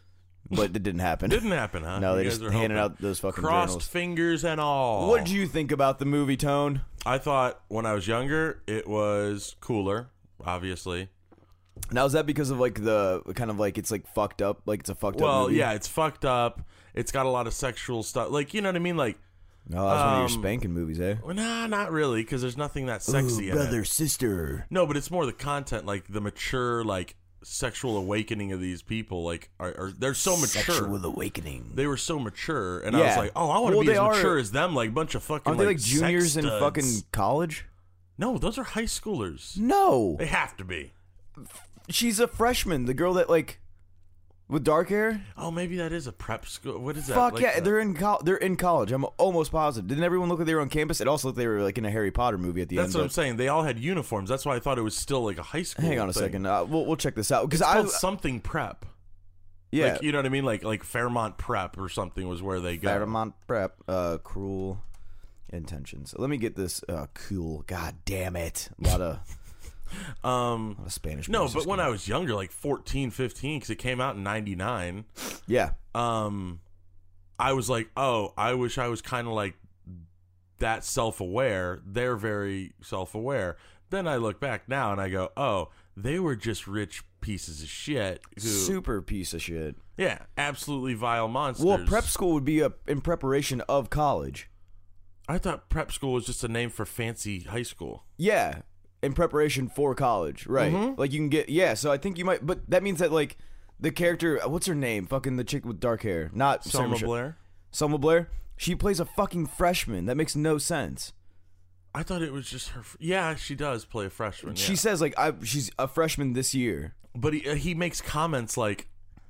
But it didn't happen. Didn't happen, huh? No, You they guys just are handed hoping. out those fucking Crossed journals. fingers and all. What did you think about the movie, Tone? I thought when I was younger, it was cooler, obviously. Now is that because of like the kind of like it's like fucked up, like it's a fucked up Well, movie? yeah, it's fucked up. It's got a lot of sexual stuff. Like, you know what I mean? Like, No, that's one of your um, spanking movies, eh? well, nah, not really, because there's nothing that sexy Ooh, in brother, it. sister. No, but it's more the content, like the mature, like sexual awakening of these people. Like, are, are they're so mature. Sexual awakening. They were so mature, and I was Yeah. like, oh, I want to Well, be they as are- mature as them, like a bunch of fucking. Aren't they like like juniors sex in studs. fucking college? No, those are high schoolers. No, They have to be. she's a freshman. The girl that like with dark hair. Oh, maybe that is a prep school. What is that? Fuck Like yeah, the- they're in col- they're in college. I'm almost positive. Didn't everyone look like they were on campus? It also looked like they were like in a Harry Potter movie at the That's end. what I'm but- saying. They all had uniforms. That's why I thought it was still like a high school. Hang on a thing. second. Uh, we'll we'll check this out because It's I called something prep. yeah Like, you know what I mean? Like like Fairmont Prep or something was where they go. Fairmont Prep. Uh, cruel. intentions. Let me get this. Uh, cool. God damn it. A lot of, um, a lot of Spanish. No, but when I was younger, like fourteen, fifteen, because it came out in ninety-nine. Yeah. Um, I was like, oh, I wish I was kind of like that self-aware. They're very self-aware. Then I look back now and I go, oh, they were just rich pieces of shit. Who, Super piece of shit. Yeah, absolutely vile monsters. Well, prep school would be a, in preparation of college. I thought prep school was just a name for fancy high school. Yeah, in preparation for college, right? Mm-hmm. Like you can get, yeah. So I think you might, but that means that like the character, what's her name? Fucking the chick with dark hair, not Selma Sarah Blair? Selma Blair. She plays a fucking freshman. That makes no sense. I thought it was just her. Yeah, she does play a freshman. She yeah. says like I, she's a freshman this year. But he uh, he makes comments like,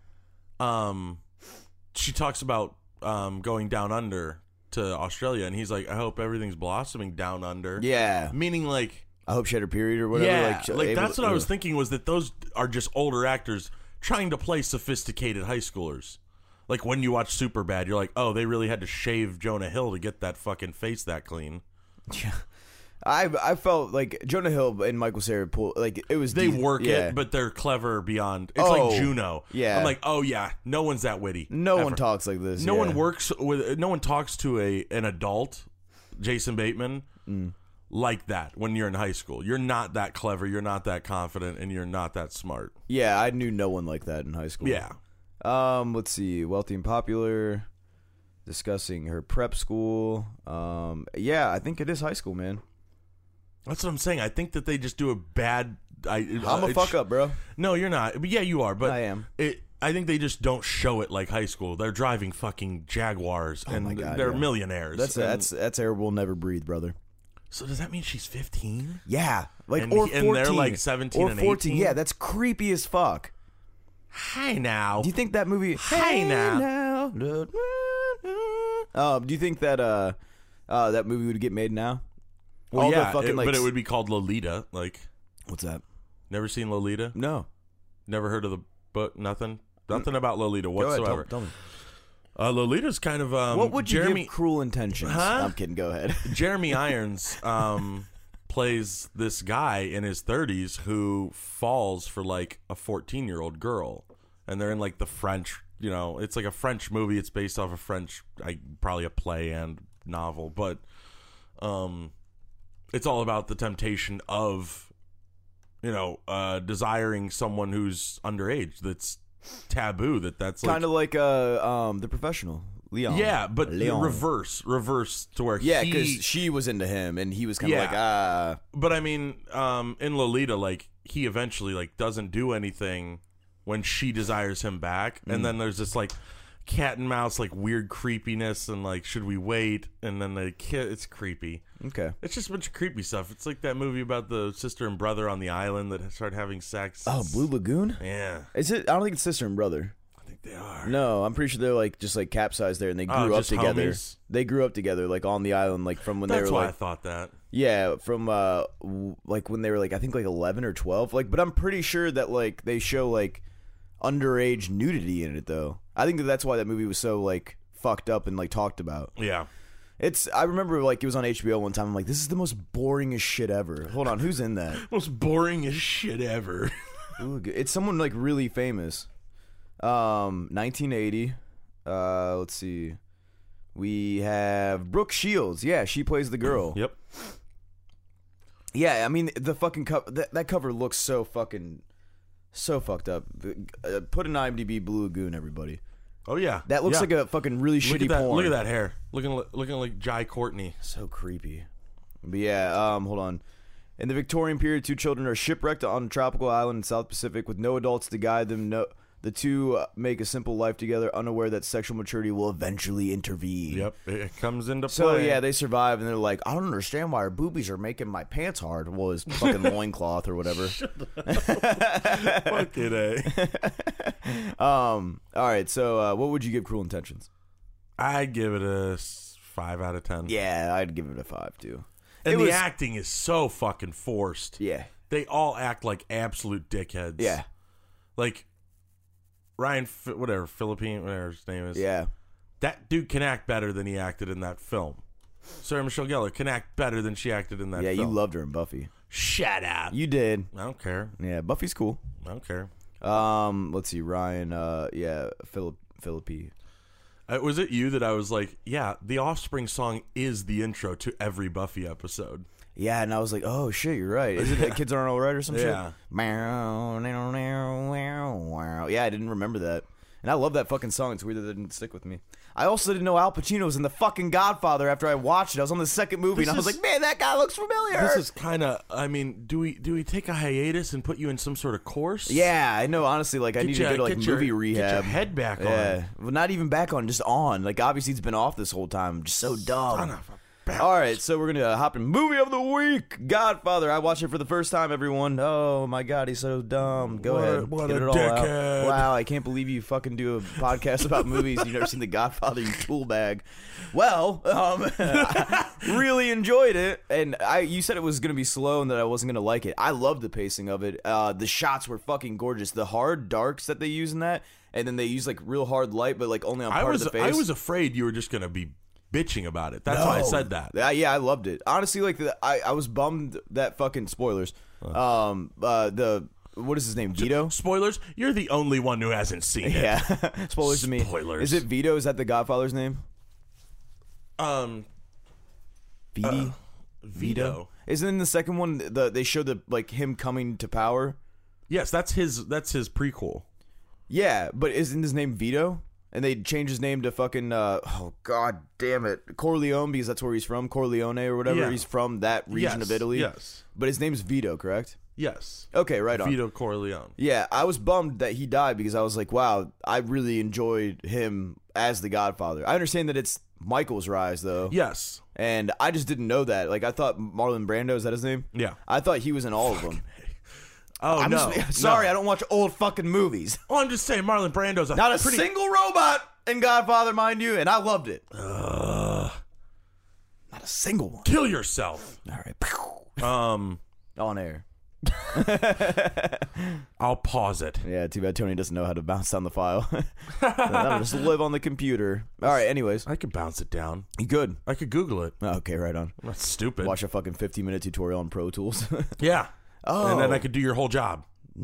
um, she talks about um going down under to Australia, and he's like, I hope everything's blossoming down under. Yeah, meaning like, I hope she had her period or whatever. yeah, like, like able that's to- what I was thinking, was that those are just older actors trying to play sophisticated high schoolers. Like when you watch Superbad, you're like, oh, they really had to shave Jonah Hill to get that fucking face that clean. Yeah. I I felt like Jonah Hill and Michael Cera pull like it was They de- work yeah. it, but they're clever beyond. It's Oh, like Juno. yeah. I'm like, oh yeah, no one's that witty. No ever. one talks like this. No yeah. one works with. No one talks to a an adult, Jason Bateman, Mm. like that when you're in high school. You're not that clever. You're not that confident, and you're not that smart. Yeah, I knew no one like that in high school. Yeah. Um, let's see. Wealthy and popular. Discussing her prep school. Um, yeah, I think it is high school, man. That's what I'm saying. I think that they just do a bad. I, I'm a fuck up, bro. No, you're not. But yeah, you are. But I am. It. I think they just don't show it like high school. They're driving fucking Jaguars, and Oh my God, they're yeah. millionaires. That's and, that's that's air will never breathe, brother. So does that mean she's fifteen? Yeah, like And- or and fourteen, they're, like, seventeen or and fourteen. eighteen? Yeah, that's creepy as fuck. Hi now. Do you think that movie? Hey now. now. Uh, do you think that uh, uh, that movie would get made now? Well, All the yeah, fucking, it- like, but it would be called Lolita. Like, What's that? never seen Lolita? No. Never heard of the book? Nothing? Nothing about Lolita Go ahead, whatsoever. tell, tell me. Uh, Lolita's kind of um, What would you Jeremy give Cruel Intentions? Huh? I'm kidding. Go ahead. Jeremy Irons um, plays this guy in his thirties who falls for like a fourteen year old girl, and they're in like the French. You know, it's like a French movie. It's based off a French, I probably a play and novel, but um, it's all about the temptation of, you know, uh, desiring someone who's underage. That's taboo. That that's like, Kind of like uh, um, The Professional, Leon. yeah, but Leon. reverse, reverse to where Yeah, he, because she was into him, and he was kind of Yeah. like, ah. But I mean, um, in Lolita, like he eventually like doesn't do anything when she desires him back, Mm. and then there's this like cat and mouse, like weird creepiness, and like should we wait? And then the kid, it's creepy. Okay. It's just a bunch of creepy stuff. It's like that movie about the sister and brother on the island that start having sex. Oh, It's- Blue Lagoon? Yeah, Is it? I don't think it's sister and brother. I think they are. No, I'm pretty sure they're like just like capsized there, and they Oh, grew up just together. homies? They grew up together, like on the island, like from when they That's were why like I thought that. yeah, from uh w- like when they were like I think like eleven or twelve. Like, but I'm pretty sure that like they show like underage nudity in it though. I think that that's why that movie was so like fucked up and like talked about. Yeah. It's I remember like it was on H B O one time. I'm like, this is the most boringest shit ever. Hold on, who's in that? Most boring as shit ever. Ooh, good. It's someone like really famous. Um, nineteen eighty. Uh, let's see. We have Brooke Shields. Yeah, she plays the girl. Yep. Yeah, I mean the fucking cover. That, that cover looks so fucking, so fucked up. Uh, put an IMDb Blue Lagoon, everybody. Oh yeah. That looks Yeah. like a fucking really Look shitty at that! porn. Look at that hair. Looking li- looking like Jai Courtney. So creepy. But yeah, um, hold on. In the Victorian period, two children are shipwrecked on a tropical island in South Pacific with no adults to guide them. No, the two uh, make a simple life together, unaware that sexual maturity will eventually intervene. Yep, it comes into play. So yeah, they survive, and they're like, I don't understand why our boobies are making my pants hard. Well, his fucking loincloth or whatever. Fucking A. Um. All right. So, uh, what would you give Cruel Intentions? I'd give it a s- five out of ten. Yeah, I'd give it a five too. and it the was- acting is so fucking forced. Yeah. They all act like absolute dickheads. Yeah. Like Ryan, Fi- whatever Philippine, whatever his name is. Yeah. That dude can act better than he acted in that film. Sarah Michelle Gellar can act better than she acted in that Yeah, film. you loved her in Buffy. Shut up. You did. I don't care. Yeah, Buffy's cool. I don't care. Um, let's see, Ryan. Uh, yeah, Philip, Philippi. Uh, was it you that I was like, yeah, the Offspring song is the intro to every Buffy episode? Yeah, and I was like, oh shit, you're right. Is it that Kids Aren't Alright or some Yeah. shit? Yeah, I didn't remember that. And I love that fucking song. It's weird that it didn't stick with me. I also didn't know Al Pacino was in the fucking Godfather after I watched it. I was on the second movie, This and I was is- like, man, that guy looks familiar. This is kind of, I mean, do we do we take a hiatus and put you in some sort of course? Yeah, I know. Honestly, like I Get need your- to go to like get your- movie get rehab. your head back on. Yeah, well, not even back on, just on. Like obviously it's been off this whole time. I'm just so dumb. Son of a bitch. All right, so we're gonna hop in movie of the week, Godfather. I watched it for the first time. Everyone, oh my god, he's so dumb. Go What- ahead, what get a it all out. dickhead. Wow, I can't believe you fucking do a podcast about movies. You've never seen The Godfather, you tool bag. Well, um, I really enjoyed it, and I you said it was gonna be slow and that I wasn't gonna like it. I loved the pacing of it. Uh, the shots were fucking gorgeous. The hard darks that they use in that, and then they use like real hard light, but like only on I part was of the face. I was afraid you were just gonna be bitching about it. That's why I No. said that. Yeah, yeah, I loved it. Honestly, like the, I, I was bummed that fucking spoilers. Um, uh, the what is his name? Vito. Spoilers, you're the only one who hasn't seen it. Yeah, spoilers to me. Spoilers. Is it Vito? Is that the Godfather's name? Um, Vito. Vito. Isn't in the second one the they showed the like him coming to power? Yes, that's his. That's his prequel. Yeah, but isn't his name Vito? And they changed his name to fucking uh, oh god damn it, Corleone, because that's where he's from, Corleone or whatever. Yeah. He's from that region Yes, of Italy. yes. But his name's Vito, correct? Yes. Okay, right on. Vito Corleone. Yeah, I was bummed that he died because I was like, wow, I really enjoyed him as the Godfather. I understand that it's Michael's rise, though. Yes. And I just didn't know that. Like, I thought Marlon Brando, is that his name? Yeah. I thought he was in all of them. Oh I'm no. just, sorry, no. I don't watch old fucking movies. Oh, I'm just saying, Marlon Brando's a Not a pretty. single robot in Godfather, mind you, and I loved it. Ugh. Not a single one. Kill yourself. All right. Um, On air. I'll pause it. Yeah, too bad Tony doesn't know how to bounce down the file. That'll just live on the computer. All right, anyways. I could bounce it down. You good? I could Google it. Okay, right on. I'm not stupid. Watch a fucking fifteen minute tutorial on Pro Tools. Yeah. Oh. And then I could do your whole job.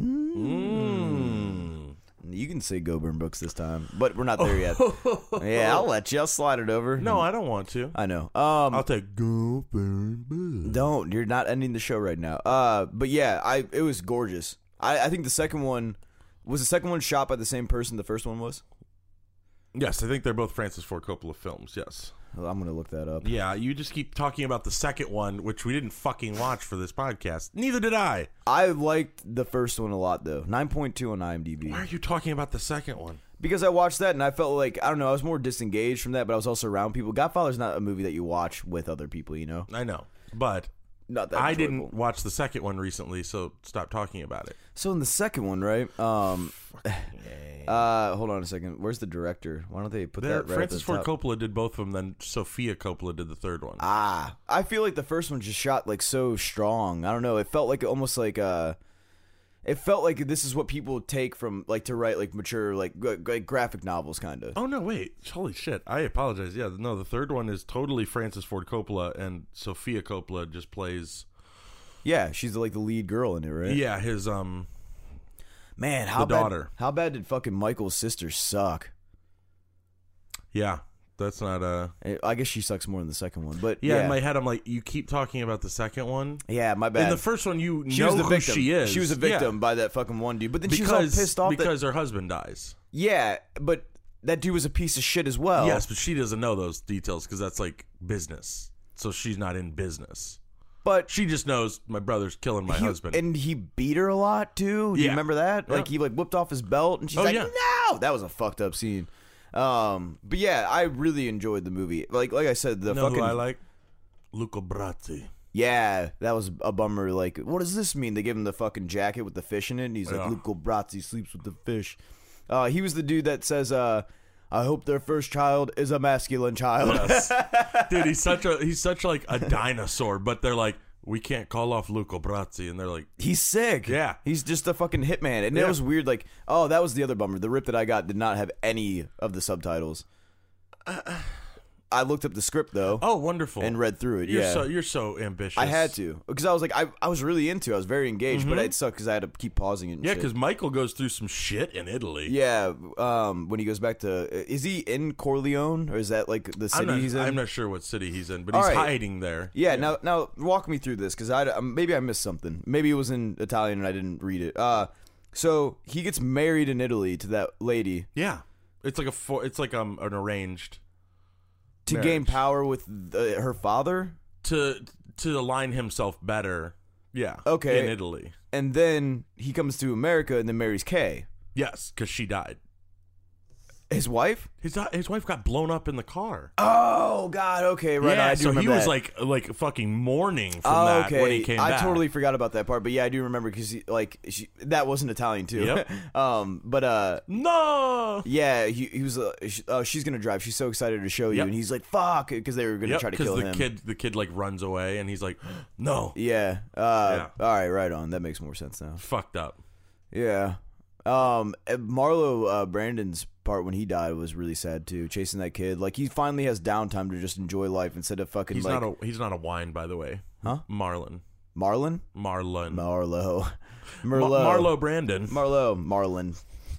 Mm. You can say Go Burn Books this time, but we're not there yet. Yeah, I'll let you. I'll slide it over. No, I don't want to. I know. Um, I'll take Go Burn Books. don't. You're not ending the show right now. Uh, but yeah, I it was gorgeous. I, I think the second one was the second one shot by the same person the first one was. Yes, I think they're both Francis Ford Coppola films. Yes. Well, I'm gonna look that up. Yeah, you just keep talking about the second one, which we didn't fucking watch for this podcast. Neither did I. I liked the first one a lot though. nine point two on IMDb. Why are you talking about the second one? Because I watched that and I felt like, I don't know, I was more disengaged from that, but I was also around people. Godfather's not a movie that you watch with other people, you know? I know, but Not that I enjoyable. didn't watch the second one recently, so stop talking about it. So in the second one, right? Um, uh, hold on a second. Where's the director? Why don't they put There, that right Francis at the Ford top? Coppola did both of them, then Sofia Coppola did the third one. Ah, I feel like the first one just shot like so strong. I don't know. It felt like almost like uh it felt like this is what people take from like to write like mature like, g- like graphic novels kind of. Oh no, wait! Holy shit! I apologize. Yeah, no, the third one is totally Francis Ford Coppola, and Sofia Coppola just plays. Yeah, she's like the lead girl in it, right? Yeah, his um. Man, how The bad, daughter. How bad did fucking Michael's sister suck? Yeah, that's not a. I guess she sucks more in the second one, but Yeah, yeah, in my head, I'm like, you keep talking about the second one. yeah, my bad. In the first one, you she know was the who victim. she is. She was a victim Yeah. by that fucking one dude. But then because she was all pissed off because that her husband dies. yeah, but that dude was a piece of shit as well. Yes, but she doesn't know those details because that's like business. So she's not in business. but She just knows my brother's killing my he, husband. and he beat her a lot too. Do you Yeah. remember that? Like Yeah. he like whipped off his belt, and she's Oh, like, yeah. "No!" That was a fucked up scene. Um, but yeah, I really enjoyed the movie. Like like I said, the you know fucking who I like? Luca Brasi. yeah, that was a bummer. Like, what does this mean? They give him the fucking jacket with the fish in it, and he's like, Yeah. Luca Brasi sleeps with the fish. Uh, he was the dude that says, uh, "I hope their first child is a masculine child." Yes. Dude, he's such a he's such like a dinosaur, but they're like, we can't call off Luca Brasi, and they're like, He's sick. Yeah. He's just a fucking hitman. And it Yeah. was weird. Like, oh, that was the other bummer. The rip that I got did not have any of the subtitles. I I looked up the script though. Oh, wonderful! And read through it. You're yeah, so you're so ambitious. I had to because I was like I, I was really into it. I was very engaged, Mm-hmm. but it sucked because I had to keep pausing it. And Yeah, shit. because Michael goes through some shit in Italy. Yeah, um, when he goes back to, is he in Corleone or is that like the city I'm not, he's in? I'm not sure what city he's in, but All he's right. hiding there. Yeah, now now walk me through this because I um, maybe I missed something. Maybe it was in Italian and I didn't read it. Uh, so he gets married in Italy to that lady Yeah, it's like a for, it's like um an arranged to marriage. gain power with the, her father, to to align himself better. Yeah. Okay. In Italy. and then he comes to America and then marries Kay, Yes, because she died. his wife. His his wife got blown up in the car. Oh God, okay, right. yeah, I do so he remember was that. like like fucking mourning from Oh, that okay. when he came I back. totally forgot about that part, but yeah, I do remember because like she, that wasn't Italian too. Yep. um, but uh, No. yeah, he, he was. Uh, she, oh, she's gonna drive. She's so excited to show you, Yep. and he's like, "Fuck," because they were gonna Yep, try to because kill the him. kid the kid like runs away and he's like, no. Yeah. Uh, Yeah. All right. Right on. That makes more sense now. Fucked up. Yeah. Um, Marlo uh, Brandon's part when he died was really sad too. Chasing that kid, like he finally has downtime to just enjoy life instead of fucking He's like not a he's not a wine, by the way. Huh? Marlon. Marlon, Marlon. Marlo, Ma- Merlot, Marlo Brandon. Marlo, Marlon,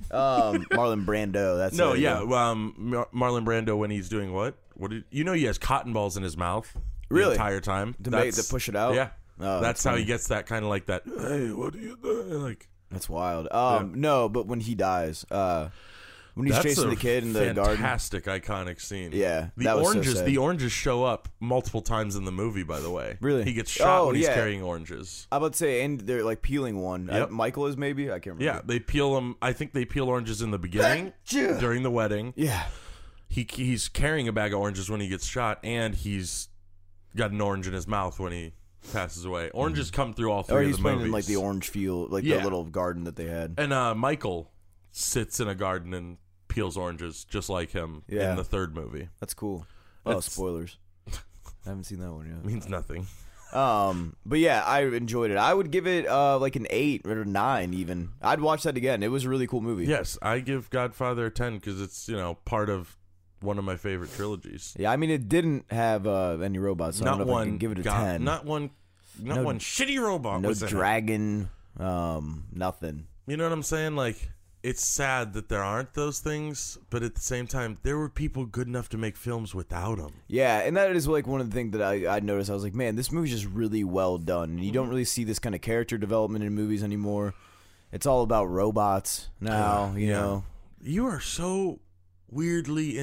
um, Marlon Brando. That's No, it, yeah, um, Mar- Marlon Brando when he's doing what? What did you know? He has cotton balls in his mouth the Really? entire time To make- to push it out? Yeah, Oh, that's that's how funny. he gets that kind of like that. Hey, what are you doing? Like That's wild. Um, no, but when he dies, uh, when he's that's chasing a the kid in the garden. fantastic, iconic scene. Yeah, the that was so oranges. sad. the oranges show up multiple times in the movie. By the way, Really? he gets shot Oh, when he's yeah. carrying oranges. I'm about to say, and they're like peeling one. Yep. Uh, Michael is maybe. I can't remember. Yeah, they peel them. I think they peel oranges in the beginning Achoo. during the wedding. Yeah. He he's carrying a bag of oranges when he gets shot, and he's got an orange in his mouth when he passes away. Oranges come through all three Or of he's the playing movies. in like the orange field, like Yeah. the little garden that they had. And uh, Michael sits in a garden and peels oranges just like him Yeah. in the third movie. That's cool. Oh, It's- spoilers. I haven't seen that one yet. Means nothing. Um, but yeah, I enjoyed it. I would give it uh like an eight or a nine even. I'd watch that again. It was a really cool movie. Yes, I give Godfather a ten because it's, you know, part of one of my favorite trilogies. Yeah, I mean it didn't have uh any robots, so I not don't know if I one can give it a God- ten. Not one. Not No- one shitty robot. no was in it. dragon, um, nothing. You know what I'm saying? Like, it's sad that there aren't those things, but at the same time, there were people good enough to make films without them. Yeah, and that is like one of the things that I I noticed. I was like, man, this movie's just really well done, and you don't really see this kind of character development in movies anymore. It's all about robots now, you Yeah. know. You are so weirdly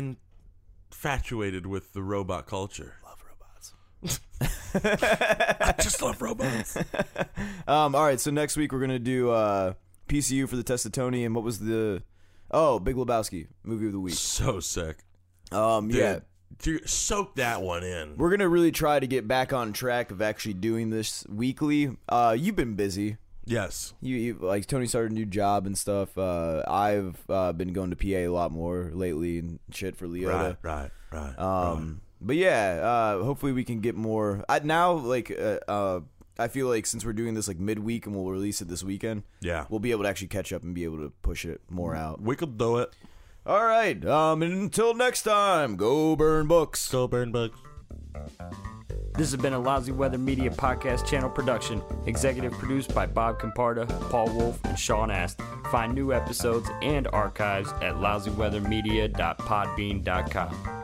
infatuated with the robot culture. Love robots. I just love robots. Um, all right, so next week we're gonna do uh, P C U for the Test of Tony, and what was the oh Big Lebowski movie of the week? So sick. Um, Dude, yeah, dude, soak that one in. we're gonna really try to get back on track of actually doing this weekly. Uh, you've been busy. Yes. You, you like Tony started a new job and stuff. Uh, I've uh, been going to P A a lot more lately and shit for Leota. Right, right, right. Um, but yeah, uh, hopefully we can get more. I, now, like, uh, uh, I feel like since we're doing this like midweek and we'll release it this weekend, yeah. we'll be able to actually catch up and be able to push it more out. We could do it. All right. Um, and until next time, go burn books. Go burn bugs. This has been a Lousy Weather Media Podcast Channel production. Executive produced by Bob Comparda, Paul Wolf, and Sean Ast. Find new episodes and archives at lousy weather media dot podbean dot com.